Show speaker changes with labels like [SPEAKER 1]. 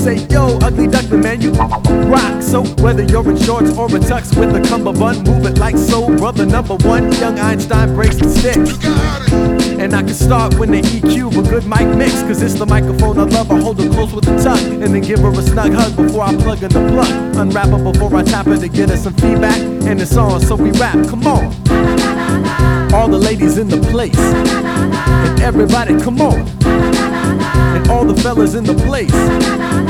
[SPEAKER 1] say, yo, ugly duckling, man, you rock. So whether you're in shorts or a tux with a cummerbund, move it like soul brother number one. Young Einstein breaks the sticks. And I can start when the EQ a good mic mix, cause it's the microphone I love. I hold her close with a tongue and then give her a snug hug before I plug in the plug. Unwrap her before I tap her to get her some feedback. And it's on, so we rap, come on. All the ladies in the place, and everybody come on. And all the fellas in the place.